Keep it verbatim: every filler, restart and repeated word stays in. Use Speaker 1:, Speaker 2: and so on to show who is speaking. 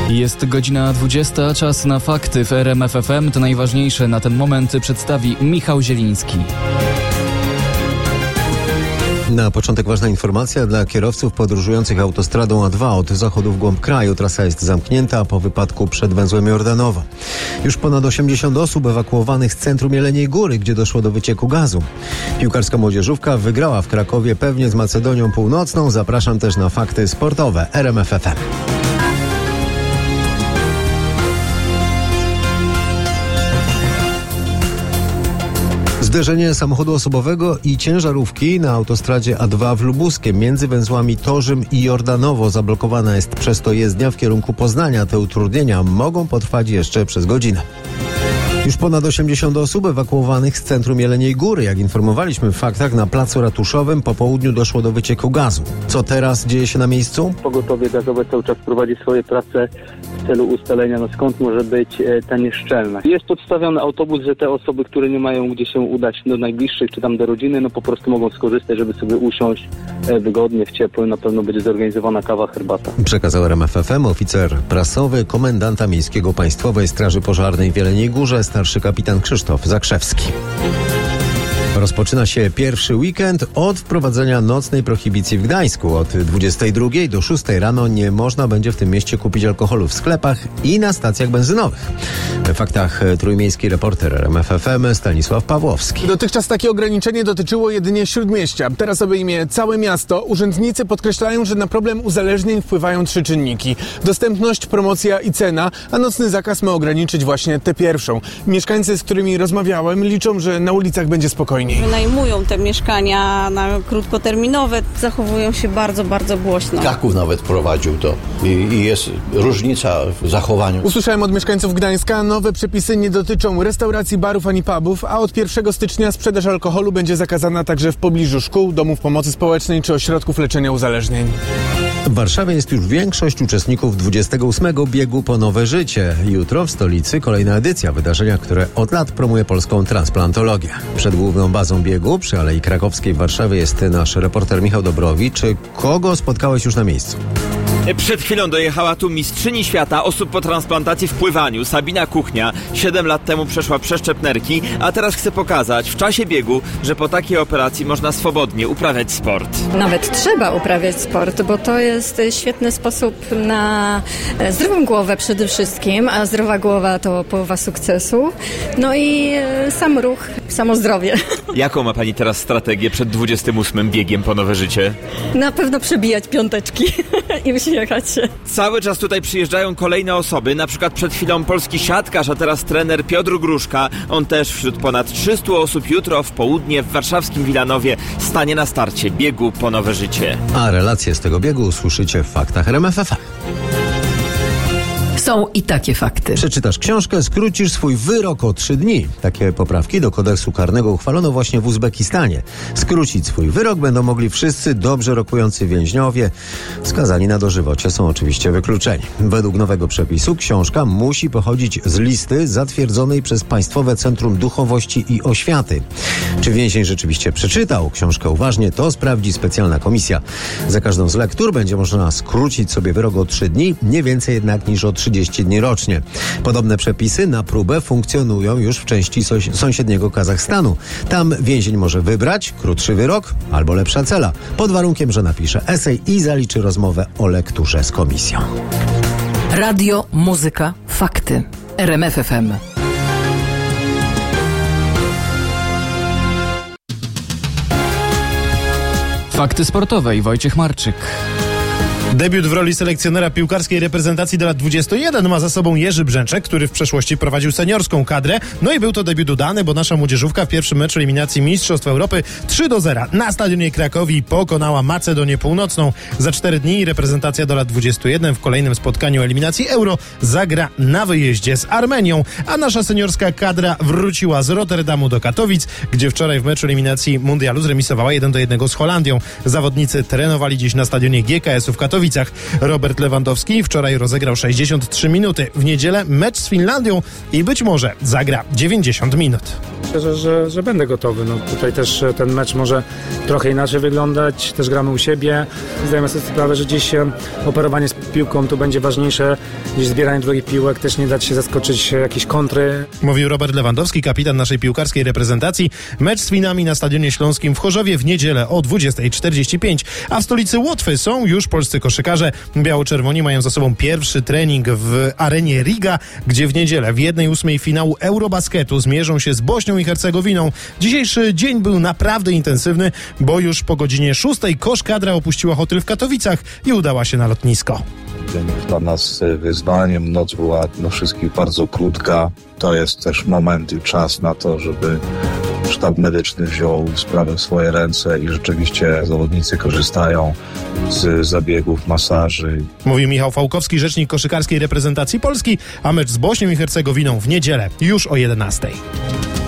Speaker 1: Jest godzina dwudziesta, czas na fakty w R M F F M. To najważniejsze na ten moment przedstawi Michał Zieliński.
Speaker 2: Na początek ważna informacja dla kierowców podróżujących autostradą A dwa od zachodu w głąb kraju. Trasa jest zamknięta po wypadku przed węzłem Jordanowa. Już ponad osiemdziesiąt osób ewakuowanych z centrum Jeleniej Góry, gdzie doszło do wycieku gazu. Piłkarska młodzieżówka wygrała w Krakowie pewnie z Macedonią Północną. Zapraszam też na fakty sportowe R M F F M. Zderzenie samochodu osobowego i ciężarówki na autostradzie A dwa w Lubuskiem między węzłami Torzym i Jordanowo zablokowana jest przez to jezdnia w kierunku Poznania. Te utrudnienia mogą potrwać jeszcze przez godzinę. Już ponad osiemdziesiąt osób ewakuowanych z centrum Jeleniej Góry. Jak informowaliśmy w faktach, na placu ratuszowym po południu doszło do wycieku gazu. Co teraz dzieje się na miejscu?
Speaker 3: Pogotowie gazowe cały czas prowadzi swoje prace w celu ustalenia, no skąd może być e, ta nieszczelność. Jest podstawiony autobus, że te osoby, które nie mają gdzie się udać do najbliższych czy tam do rodziny, no po prostu mogą skorzystać, żeby sobie usiąść e, wygodnie, w ciepło. Na pewno będzie zorganizowana kawa, herbata.
Speaker 2: Przekazał R M F F M oficer prasowy komendanta miejskiego Państwowej Straży Pożarnej w Jeleniej Górze, starszy kapitan Krzysztof Zakrzewski. Rozpoczyna się pierwszy weekend od wprowadzenia nocnej prohibicji w Gdańsku. Od dwudziestej drugiej do szóstej rano nie można będzie w tym mieście kupić alkoholu w sklepach i na stacjach benzynowych. W faktach trójmiejski reporter R M F F M Stanisław Pawłowski.
Speaker 4: Dotychczas takie ograniczenie dotyczyło jedynie Śródmieścia. Teraz obejmie całe miasto. Urzędnicy podkreślają, że na problem uzależnień wpływają trzy czynniki. Dostępność, promocja i cena, a nocny zakaz ma ograniczyć właśnie tę pierwszą. Mieszkańcy, z którymi rozmawiałem, liczą, że na ulicach będzie spokojniej.
Speaker 5: Wynajmują te mieszkania na krótkoterminowe, zachowują się bardzo, bardzo głośno.
Speaker 6: Kraków nawet prowadził to i, i jest różnica w zachowaniu.
Speaker 4: Usłyszałem od mieszkańców Gdańska, nowe przepisy nie dotyczą restauracji, barów ani pubów, a od pierwszego stycznia sprzedaż alkoholu będzie zakazana także w pobliżu szkół, domów pomocy społecznej czy ośrodków leczenia uzależnień.
Speaker 2: W Warszawie jest już większość uczestników dwudziestego ósmego biegu po nowe życie. Jutro w stolicy kolejna edycja wydarzenia, które od lat promuje polską transplantologię. Przed główną bazą biegu przy Alei Krakowskiej w Warszawie jest nasz reporter Michał Dobrowicz. Kogo spotkałeś już na miejscu?
Speaker 7: Przed chwilą dojechała tu mistrzyni świata osób po transplantacji w pływaniu, Sabina Kuchnia. Siedem lat temu przeszła przeszczep nerki, a teraz chce pokazać w czasie biegu, że po takiej operacji można swobodnie uprawiać sport.
Speaker 8: Nawet trzeba uprawiać sport, bo to jest świetny sposób na zdrową głowę przede wszystkim, a zdrowa głowa to połowa sukcesu. No i sam ruch, samo zdrowie.
Speaker 7: Jaką ma pani teraz strategię przed dwudziestym ósmym biegiem po nowe życie?
Speaker 8: Na pewno przebijać piąteczki i uśmiechać się.
Speaker 7: Cały czas tutaj przyjeżdżają kolejne osoby, na przykład przed chwilą polski siatkarz, a teraz trener Piotr Gruszka. On też wśród ponad trzystu osób jutro w południe w warszawskim Wilanowie stanie na starcie biegu po nowe życie.
Speaker 2: A relacje z tego biegu usłyszycie w faktach R M F F M.
Speaker 9: Są i takie fakty.
Speaker 2: Przeczytasz książkę, skrócisz swój wyrok o trzy dni. Takie poprawki do kodeksu karnego uchwalono właśnie w Uzbekistanie. Skrócić swój wyrok będą mogli wszyscy dobrze rokujący więźniowie. Skazani na dożywocie są oczywiście wykluczeni. Według nowego przepisu książka musi pochodzić z listy zatwierdzonej przez Państwowe Centrum Duchowości i Oświaty. Czy więzień rzeczywiście przeczytał książkę uważnie, to sprawdzi specjalna komisja. Za każdą z lektur będzie można skrócić sobie wyrok o trzy dni, nie więcej jednak niż o trzydzieści dni rocznie. Podobne przepisy na próbę funkcjonują już w części sos- sąsiedniego Kazachstanu. Tam więzień może wybrać krótszy wyrok albo lepsza cela, pod warunkiem, że napisze esej i zaliczy rozmowę o lekturze z komisją.
Speaker 9: Radio, muzyka, fakty. R M F F M.
Speaker 1: Fakty sportowe i Wojciech Marczyk.
Speaker 10: Debiut w roli selekcjonera piłkarskiej reprezentacji do lat dwudziestu jeden ma za sobą Jerzy Brzęczek, który w przeszłości prowadził seniorską kadrę. No i był to debiut udany, bo nasza młodzieżówka w pierwszym meczu eliminacji Mistrzostw Europy trzy do zera na stadionie Krakowi pokonała Macedonię Północną. Za cztery dni reprezentacja do lat dwudziestu jeden w kolejnym spotkaniu eliminacji Euro zagra na wyjeździe z Armenią, a nasza seniorska kadra wróciła z Rotterdamu do Katowic, gdzie wczoraj w meczu eliminacji mundialu zremisowała jeden do jednego z Holandią. Zawodnicy trenowali dziś na stadionie G K S-u w Katowicach. Katowicach. Robert Lewandowski wczoraj rozegrał sześćdziesiąt trzy minuty. W niedzielę mecz z Finlandią i być może zagra dziewięćdziesiąt minut.
Speaker 11: Myślę, że, że będę gotowy. No, tutaj też ten mecz może trochę inaczej wyglądać. Też gramy u siebie. Zdajemy sobie sprawę, że gdzieś operowanie z piłką tu będzie ważniejsze niż zbieranie drugich piłek. Też nie dać się zaskoczyć jakieś kontry.
Speaker 10: Mówił Robert Lewandowski, kapitan naszej piłkarskiej reprezentacji. Mecz z Finami na Stadionie Śląskim w Chorzowie w niedzielę o dwudziesta czterdzieści pięć. A w stolicy Łotwy są już polscy koszykarze. Biało-czerwoni mają za sobą pierwszy trening w arenie Riga, gdzie w niedzielę w jednej ósmej finału Eurobasketu zmierzą się z Bośnią i Hercegowiną. Dzisiejszy dzień był naprawdę intensywny, bo już po godzinie szóstej kosz-kadra opuściła hotel w Katowicach i udała się na lotnisko.
Speaker 12: Dzień dla nas wyzwaniem, noc była dla wszystkich bardzo krótka. To jest też moment i czas na to, żeby sztab medyczny wziął sprawę w swoje ręce i rzeczywiście zawodnicy korzystają z zabiegów, masaży.
Speaker 10: Mówił Michał Fałkowski, rzecznik koszykarskiej reprezentacji Polski, a mecz z Bośnią i Hercegowiną w niedzielę już o jedenastej.